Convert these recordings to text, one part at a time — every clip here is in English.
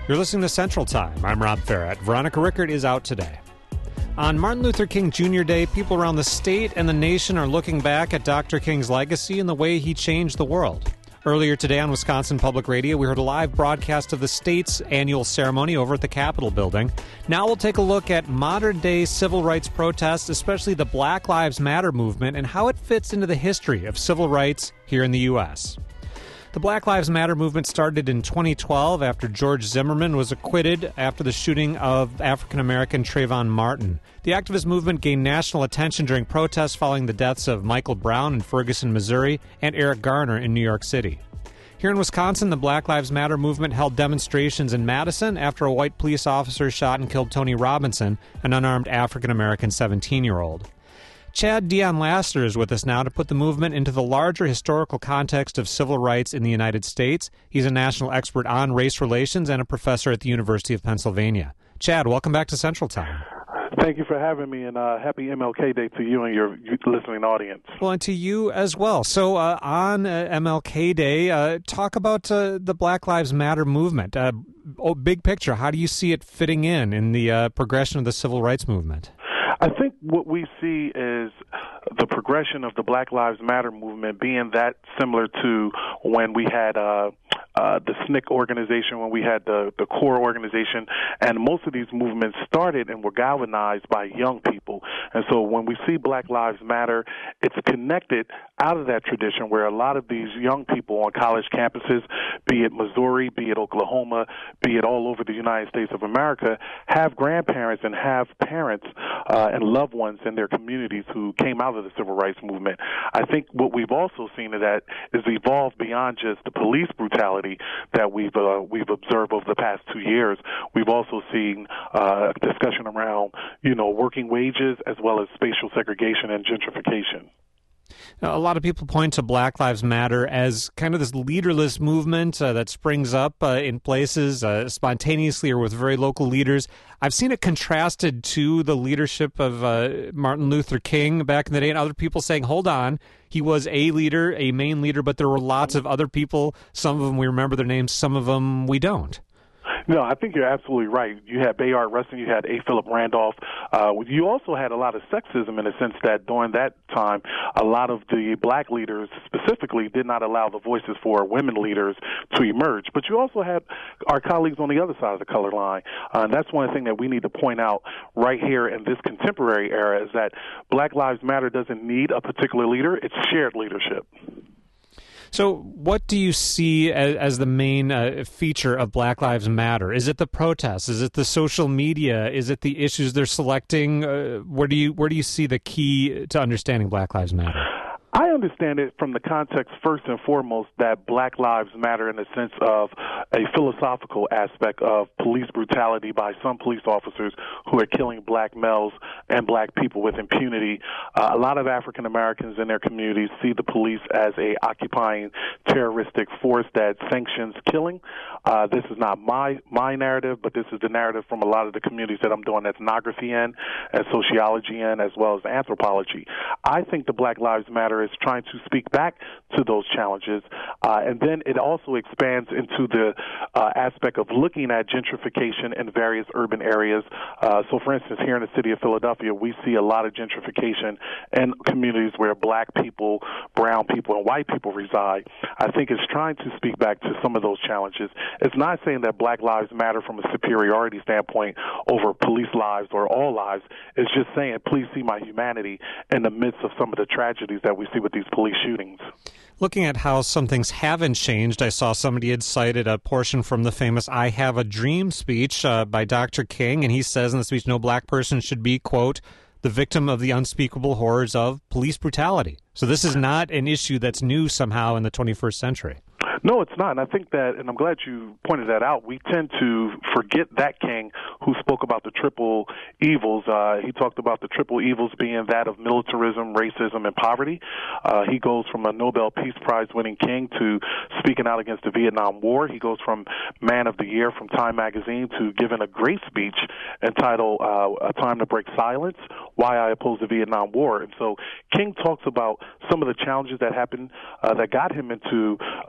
You're listening to Central Time. I'm Rob Farrett. Veronica Rickert is out today. On Martin Luther King Jr. Day, people around the state and the nation are looking back at Dr. King's legacy and the way he changed the world. Earlier today on Wisconsin Public Radio, we heard a live broadcast of the state's annual ceremony over at the Capitol building. Now we'll take a look at modern-day civil rights protests, especially the Black Lives Matter movement, and how it fits into the history of civil rights here in the U.S. The Black Lives Matter movement started in 2012 after George Zimmerman was acquitted after the shooting of African-American Trayvon Martin. The activist movement gained national attention during protests following the deaths of Michael Brown in Ferguson, Missouri, and Eric Garner in New York City. Here in Wisconsin, the Black Lives Matter movement held demonstrations in Madison after a white police officer shot and killed Tony Robinson, an unarmed African-American 17-year-old. Chad Dion Laster is with us now to put the movement into the larger historical context of civil rights in the United States. He's a national expert on race relations and a professor at the University of Pennsylvania. Chad, welcome back to Central Time. Thank you for having me, and happy MLK Day to you and your listening audience. Well, and to you as well. So on MLK Day, talk about the Black Lives Matter movement. Big picture, how do you see it fitting in the progression of the civil rights movement? I think what we see is the progression of the Black Lives Matter movement being that similar to when we had the SNCC organization, when we had the CORE organization, and most of these movements started and were galvanized by young people. And so when we see Black Lives Matter, it's connected out of that tradition where a lot of these young people on college campuses, be it Missouri, be it Oklahoma, be it all over the United States of America, have grandparents and have parents and loved ones in their communities who came out of the civil rights movement. I think what we've also seen is that is evolved beyond just the police brutality that we've observed over the past 2 years. We've also seen discussion around, working wages as well as spatial segregation and gentrification. Now, a lot of people point to Black Lives Matter as kind of this leaderless movement that springs up in places spontaneously or with very local leaders. I've seen it contrasted to the leadership of Martin Luther King back in the day, and other people saying, hold on, he was a leader, a main leader, but there were lots of other people. Some of them we remember their names, some of them we don't. No, I think you're absolutely right. You had Bayard Rustin, you had A. Philip Randolph. You also had a lot of sexism in the sense that during that time, a lot of the black leaders specifically did not allow the voices for women leaders to emerge. But you also had our colleagues on the other side of the color line. And that's one thing that we need to point out right here in this contemporary era is that Black Lives Matter doesn't need a particular leader. It's shared leadership. So what do you see as the main feature of Black Lives Matter? Is it the protests? Is it the social media? Is it the issues they're selecting? Where do you see the key to understanding Black Lives Matter? I understand it from the context, first and foremost, that Black Lives Matter in the sense of a philosophical aspect of police brutality by some police officers who are killing black males and black people with impunity. A lot of African Americans in their communities see the police as a occupying terroristic force that sanctions killing. This is not my narrative, but this is the narrative from a lot of the communities that I'm doing ethnography in and sociology in, as well as anthropology. I think the Black Lives Matter is trying to speak back to those challenges, and then it also expands into the aspect of looking at gentrification in various urban areas. So, for instance, here in the city of Philadelphia, we see a lot of gentrification in communities where black people, brown people, and white people reside. I think it's trying to speak back to some of those challenges. It's not saying that Black Lives Matter from a superiority standpoint over police lives or all lives. It's just saying, please see my humanity in the midst of some of the tragedies that we see with these police shootings. Looking at how some things haven't changed, I saw somebody had cited a portion from the famous I Have a Dream speech by Dr. King, and he says in the speech, no black person should be, quote, the victim of the unspeakable horrors of police brutality. So this is not an issue that's new somehow in the 21st century. No, it's not. And I think that, and I'm glad you pointed that out, we tend to forget that king who spoke about the triple evils. He talked about the triple evils being that of militarism, racism, and poverty. He goes from a Nobel Peace Prize winning king to speaking out against the Vietnam War. He goes from Man of the Year from Time magazine to giving a great speech entitled A Time to Break Silence, Why I Oppose the Vietnam War. And so King talks about some of the challenges that happened that got him into the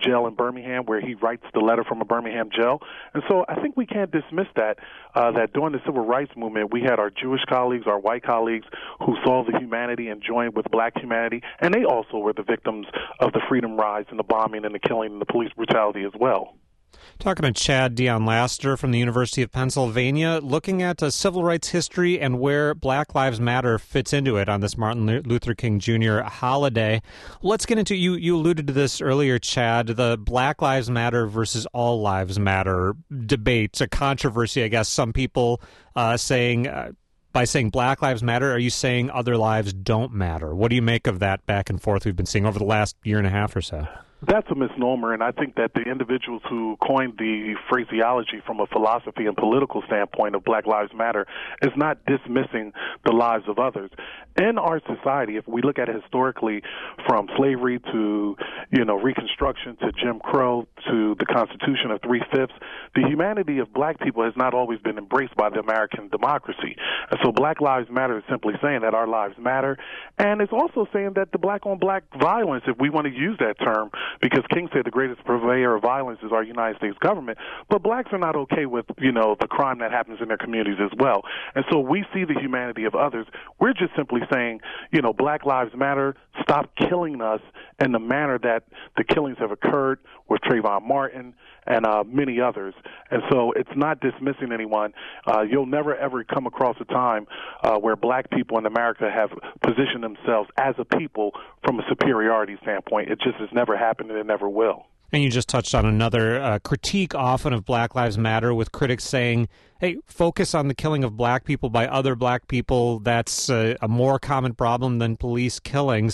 jail in Birmingham where he writes the letter from a Birmingham jail. And so I think we can't dismiss that during the civil rights movement, we had our Jewish colleagues, our white colleagues who saw the humanity and joined with black humanity, and they also were the victims of the freedom rides and the bombing and the killing and the police brutality as well. Talking to Chad Dion Lassiter from the University of Pennsylvania, looking at civil rights history and where Black Lives Matter fits into it on this Martin Luther King Jr. holiday. Let's get into, you alluded to this earlier, Chad, the Black Lives Matter versus All Lives Matter debate, a controversy, I guess. Some people saying, by saying Black Lives Matter, are you saying other lives don't matter? What do you make of that back and forth we've been seeing over the last year and a half or so? That's a misnomer, and I think that the individuals who coined the phraseology from a philosophy and political standpoint of Black Lives Matter is not dismissing the lives of others. In our society, if we look at it historically, from slavery to, Reconstruction to Jim Crow to the Constitution of 3/5, the humanity of black people has not always been embraced by the American democracy. And so Black Lives Matter is simply saying that our lives matter, and it's also saying that the black-on-black violence, if we want to use that term, because King said the greatest purveyor of violence is our United States government, but blacks are not okay with, the crime that happens in their communities as well. And so we see the humanity of others. We're just simply saying, Black Lives Matter, stop killing us in the manner that the killings have occurred with Trayvon Martin and many others. And so it's not dismissing anyone. You'll never, ever come across a time where black people in America have positioned themselves as a people from a superiority standpoint. It just has never happened, and it never will. And you just touched on another critique often of Black Lives Matter, with critics saying, hey, focus on the killing of black people by other black people. That's a more common problem than police killings.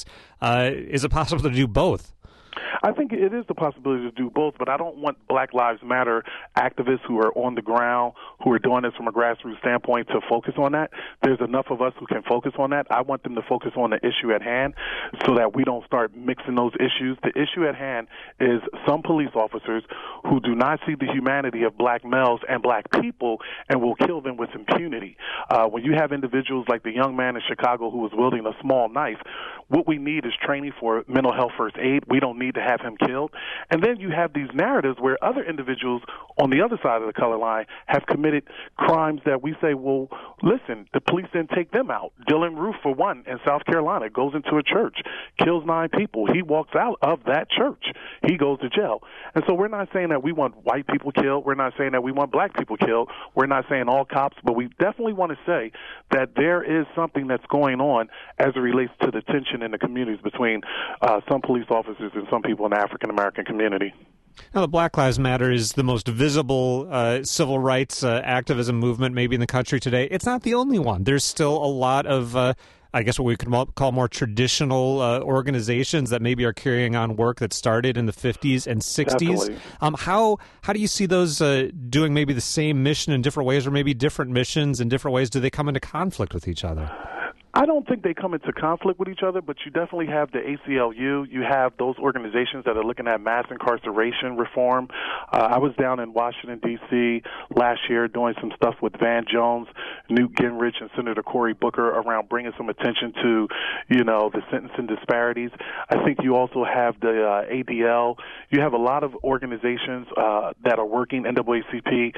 Is it possible to do both? I think it is the possibility to do both, but I don't want Black Lives Matter activists who are on the ground, who are doing this from a grassroots standpoint, to focus on that. There's enough of us who can focus on that. I want them to focus on the issue at hand so that we don't start mixing those issues. The issue at hand is some police officers who do not see the humanity of black males and black people and will kill them with impunity. When you have individuals like the young man in Chicago who was wielding a small knife, what we need is training for mental health first aid. We don't need to have him killed. And then you have these narratives where other individuals on the other side of the color line have committed crimes that we say, well, listen, the police didn't take them out. Dylan Roof, for one, in South Carolina, goes into a church, kills 9 people. He walks out of that church. He goes to jail. And so we're not saying that we want white people killed. We're not saying that we want black people killed. We're not saying all cops, but we definitely want to say that there is something that's going on as it relates to the tension in the communities between some police officers and some people in the African-American community. Now, the Black Lives Matter is the most visible civil rights activism movement maybe in the country today. It's not the only one. There's still a lot of, I guess what we could call more traditional organizations that maybe are carrying on work that started in the 50s and 60s. How do you see those doing maybe the same mission in different ways, or maybe different missions in different ways? Do they come into conflict with each other? I don't think they come into conflict with each other, but you definitely have the ACLU. You have those organizations that are looking at mass incarceration reform. I was down in Washington, D.C. last year doing some stuff with Van Jones, Newt Gingrich, and Senator Cory Booker around bringing some attention to, the sentencing disparities. I think you also have the ADL. You have a lot of organizations that are working, NAACP,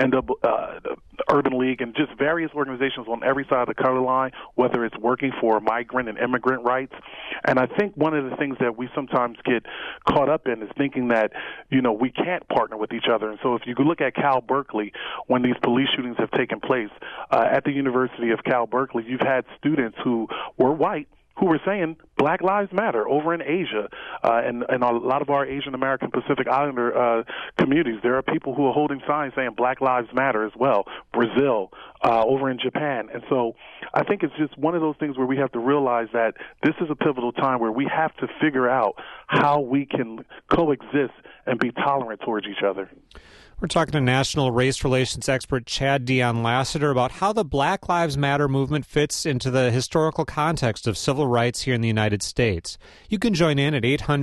Urban League, and just various organizations on every side of the color line, whether it's working for migrant and immigrant rights. And I think one of the things that we sometimes get caught up in is thinking that, we can't partner with each other. And so if you look at Cal Berkeley, when these police shootings have taken place, at the University of Cal Berkeley, you've had students who were white who were saying Black Lives Matter over in Asia and a lot of our Asian American Pacific Islander communities. There are people who are holding signs saying Black Lives Matter as well. Brazil, over in Japan. And so I think it's just one of those things where we have to realize that this is a pivotal time where we have to figure out how we can coexist and be tolerant towards each other. We're talking to national race relations expert Chad Dion Lassiter about how the Black Lives Matter movement fits into the historical context of civil rights here in the United States. You can join in at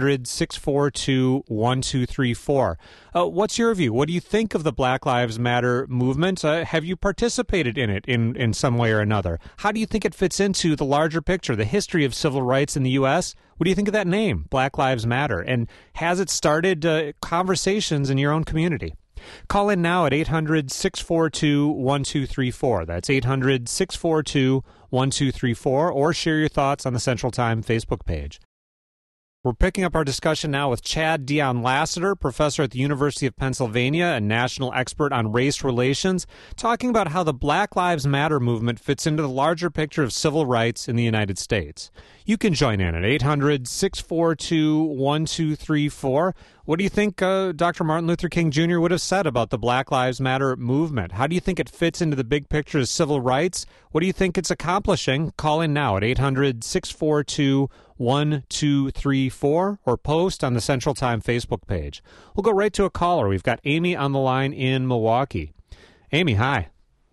800-642-1234. What's your view? What do you think of the Black Lives Matter movement? Have you participated in it in some way or another? How do you think it fits into the larger picture, the history of civil rights in the U.S.? What do you think of that name, Black Lives Matter? And has it started conversations in your own community? Call in now at 800-642-1234. That's 800-642-1234, or share your thoughts on the Central Time Facebook page. We're picking up our discussion now with Chad Dion Lassiter, professor at the University of Pennsylvania and national expert on race relations, talking about how the Black Lives Matter movement fits into the larger picture of civil rights in the United States. You can join in at 800-642-1234. What do you think Dr. Martin Luther King Jr. would have said about the Black Lives Matter movement? How do you think it fits into the big picture of civil rights? What do you think it's accomplishing? Call in now at 800-642-1234 or post on the Central Time Facebook page. We'll go right to a caller. We've got Amy on the line in Milwaukee. Amy, hi.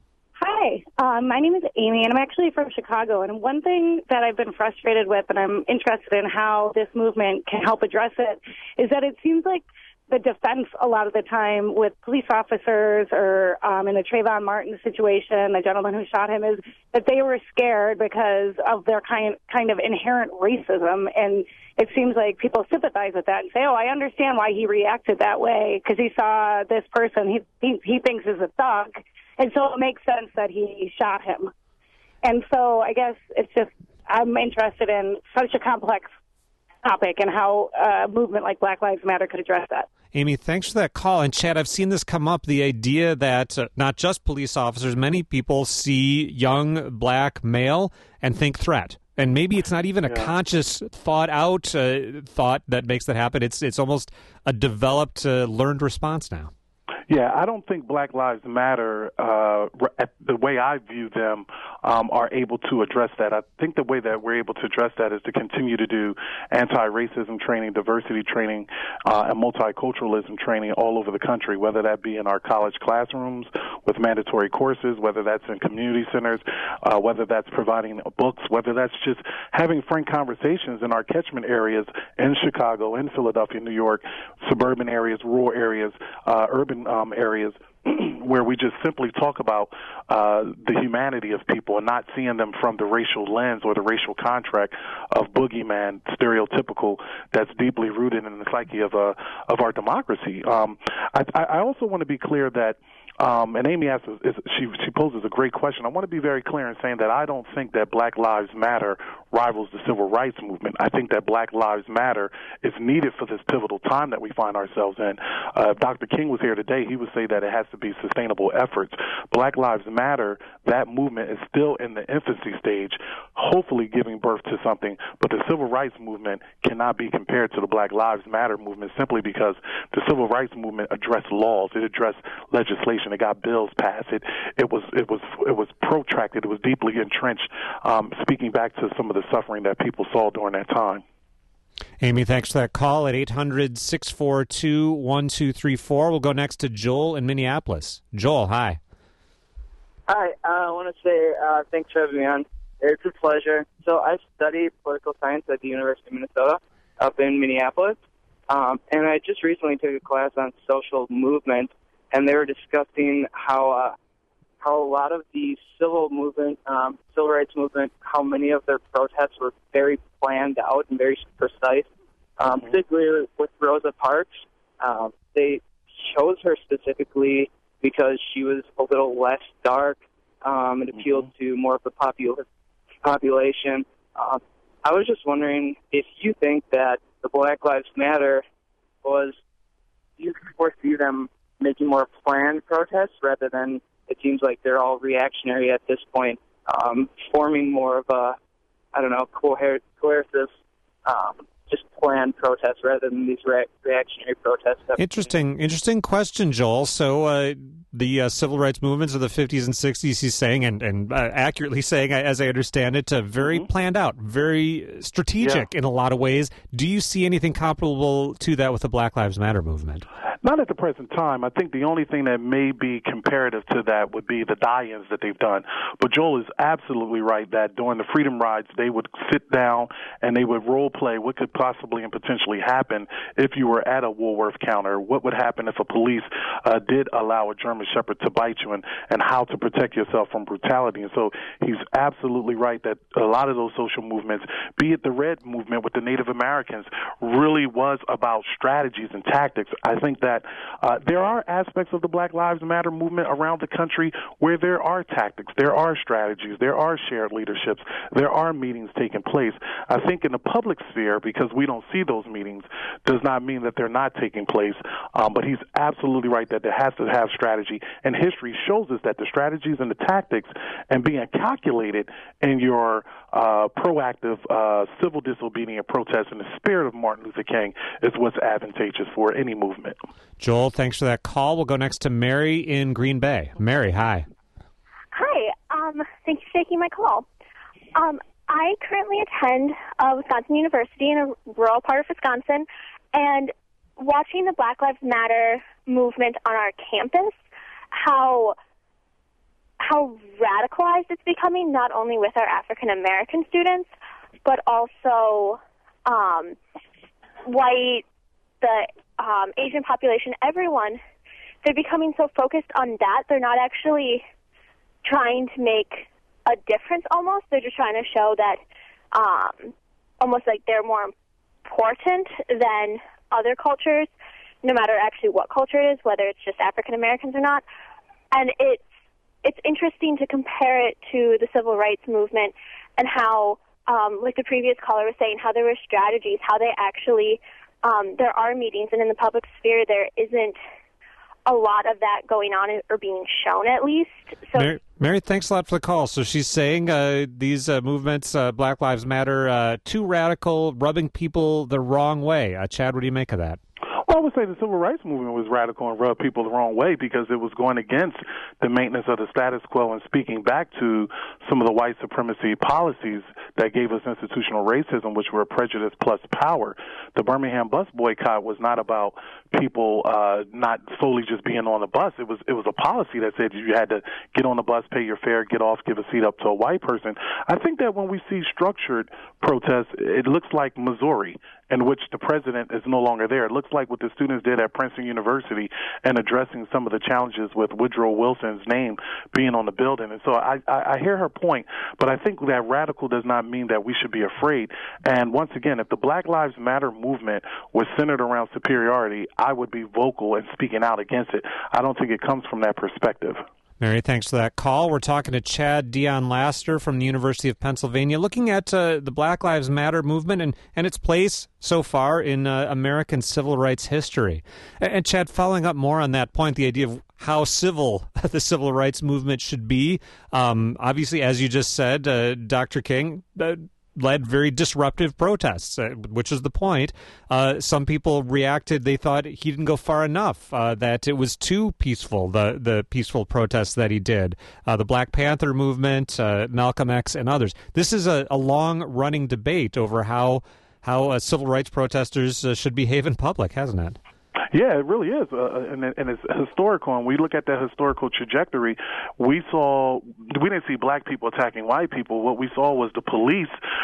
Hi, my name is Amy, and I'm actually from Chicago. And one thing that I've been frustrated with, and I'm interested in how this movement can help address it, is that it seems like the defense a lot of the time with police officers or in the Trayvon Martin situation, the gentleman who shot him, is that they were scared because of their kind of inherent racism. And it seems like people sympathize with that and say, oh, I understand why he reacted that way because he saw this person he thinks is a thug. And so it makes sense that he shot him. And so I guess it's just I'm interested in such a complex topic and how a movement like Black Lives Matter could address that. Amy, thanks for that call. And Chad, I've seen this come up, the idea that not just police officers, many people see young black male and think threat. And maybe it's not even a conscious thought-out thought that makes that happen. It's almost a developed, learned response now. Yeah, I don't think Black Lives Matter, the way I view them, are able to address that. I think the way that we're able to address that is to continue to do anti-racism training, diversity training, and multiculturalism training all over the country, whether that be in our college classrooms with mandatory courses, whether that's in community centers, whether that's providing books, whether that's just having frank conversations in our catchment areas in Chicago, in Philadelphia, New York, suburban areas, rural areas, urban areas where we just simply talk about the humanity of people and not seeing them from the racial lens or the racial contract of boogeyman, stereotypical, that's deeply rooted in the psyche of our democracy. I also want to be clear that and Amy asks, she poses a great question. I want to be very clear in saying that I don't think that Black Lives Matter rivals the civil rights movement. I think that Black Lives Matter is needed for this pivotal time that we find ourselves in. If Dr. King was here today, he would say that it has to be sustainable efforts. Black Lives Matter, that movement is still in the infancy stage, hopefully giving birth to something, but the civil rights movement cannot be compared to the Black Lives Matter movement simply because the civil rights movement addressed laws, it addressed legislation. It got bills passed. It was protracted. It was deeply entrenched. Speaking back to some of the suffering that people saw during that time. Amy, thanks for that call at 800-642-1234. We'll go next to Joel in Minneapolis. Joel, hi. Hi. I want to say thanks for having me on. It's a pleasure. So I study political science at the University of Minnesota up in Minneapolis, and I just recently took a class on social movement. And they were discussing how a lot of the civil rights movement, how many of their protests were very planned out and very precise. Particularly with Rosa Parks, they chose her specifically because she was a little less dark. It appealed to more of the population. I was just wondering if you think that the Black Lives Matter do you foresee them making more planned protests rather than it seems like they're all reactionary at this point, forming more of a, coercive, just planned protests rather than these reactionary protests. Interesting question, Joel. So the civil rights movements of the 50s and 60s, he's saying, and accurately saying, as I understand it, very planned out, very strategic in a lot of ways. Do you see anything comparable to that with the Black Lives Matter movement? Not at the present time. I think the only thing that may be comparative to that would be the die-ins that they've done. But Joel is absolutely right that during the Freedom Rides, they would sit down and they would role play what could possibly and potentially happen if you were at a Woolworth counter. What would happen if a police did allow a German Shepherd to bite you, and how to protect yourself from brutality. And so he's absolutely right that a lot of those social movements, be it the Red Movement with the Native Americans, really was about strategies and tactics. I think that there are aspects of the Black Lives Matter movement around the country where there are tactics, there are strategies, there are shared leaderships, there are meetings taking place. I think in the public sphere, because we don't see those meetings, does not mean that they're not taking place. But he's absolutely right that there has to have strategy. And history shows us that the strategies and the tactics and being calculated in your proactive civil disobedient protest in the spirit of Martin Luther King is what's advantageous for any movement. Joel, thanks for that call. We'll go next to Mary in Green Bay. Mary, hi. Hi. Thank you for taking my call. I currently attend Wisconsin University in a rural part of Wisconsin, and watching the Black Lives Matter movement on our campus, how radicalized it's becoming, not only with our African American students, but also white, the Asian population, everyone. They're becoming so focused on that, they're not actually trying to make a difference almost. They're just trying to show that almost like they're more important than other cultures, no matter actually what culture it is, whether it's just African Americans or not. And it's interesting to compare it to the civil rights movement and how, like the previous caller was saying, how there were strategies, how they actually, there are meetings, and in the public sphere there isn't a lot of that going on or being shown, at least. So, Mary, thanks a lot for the call. So she's saying these movements, Black Lives Matter, too radical, rubbing people the wrong way. Chad, what do you make of that? Well, I would say the civil rights movement was radical and rubbed people the wrong way because it was going against the maintenance of the status quo and speaking back to some of the white supremacy policies that gave us institutional racism, which were prejudice plus power. The Birmingham bus boycott was not about people not solely just being on the bus. It was a policy that said you had to get on the bus, pay your fare, get off, give a seat up to a white person. I think that when we see structured protests, it looks like Missouri, in which the president is no longer there. It looks like what the students did at Princeton University and addressing some of the challenges with Woodrow Wilson's name being on the building. And so I hear her point, but I think that radical does not mean that we should be afraid. And once again, if the Black Lives Matter movement was centered around superiority, I would be vocal and speaking out against it. I don't think it comes from that perspective. Mary, thanks for that call. We're talking to Chad Dion Laster from the University of Pennsylvania, looking at the Black Lives Matter movement and its place so far in American civil rights history. And Chad, following up more on that point, the idea of how civil the civil rights movement should be, obviously, as you just said, Dr. King led very disruptive protests, which is the point. Some people reacted, they thought he didn't go far enough, that it was too peaceful, the peaceful protests that he did. The Black Panther movement, Malcolm X, and others. This is a long-running debate over how civil rights protesters should behave in public, hasn't it? Yeah, it really is, and it's historical. And we look at that historical trajectory. We didn't see black people attacking white people. What we saw was the police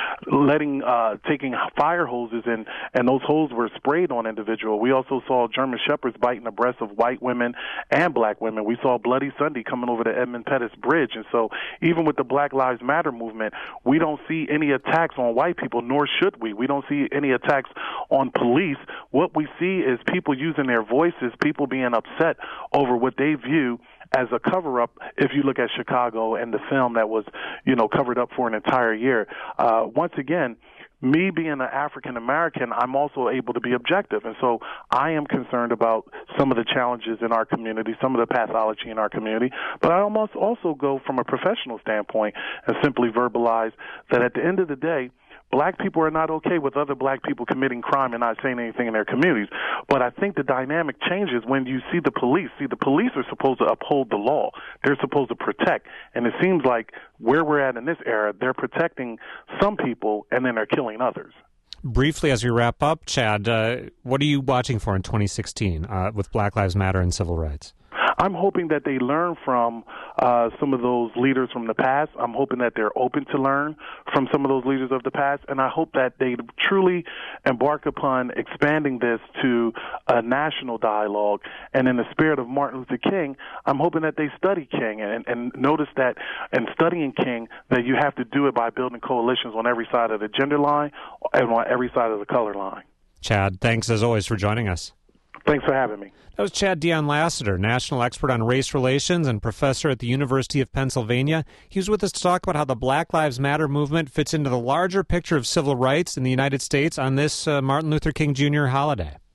taking fire hoses, and those hoses were sprayed on individuals. We also saw German Shepherds biting the breasts of white women and black women. We saw Bloody Sunday coming over the Edmund Pettus Bridge. And so even with the Black Lives Matter movement, we don't see any attacks on white people, nor should we. We don't see any attacks on police. What we see is people using their voices, people being upset over what they view as a cover-up. If you look at Chicago and the film that was, covered up for an entire year, once again, me being an African American, I'm also able to be objective. And so I am concerned about some of the challenges in our community, some of the pathology in our community. But I almost also go from a professional standpoint and simply verbalize that at the end of the day, black people are not okay with other black people committing crime and not saying anything in their communities. But I think the dynamic changes when you see the police. See, the police are supposed to uphold the law. They're supposed to protect. And it seems like where we're at in this era, they're protecting some people and then they're killing others. briefly, as we wrap up, Chad, what are you watching for in 2016 with Black Lives Matter and civil rights? I'm hoping that they learn from some of those leaders from the past. I'm hoping that they're open to learn from some of those leaders of the past, and I hope that they truly embark upon expanding this to a national dialogue. And in the spirit of Martin Luther King, I'm hoping that they study King and notice that in studying King that you have to do it by building coalitions on every side of the gender line and on every side of the color line. Chad, thanks as always for joining us. Thanks for having me. That was Chad Dion Lassiter, national expert on race relations and professor at the University of Pennsylvania. He was with us to talk about how the Black Lives Matter movement fits into the larger picture of civil rights in the United States on this Martin Luther King Jr. holiday.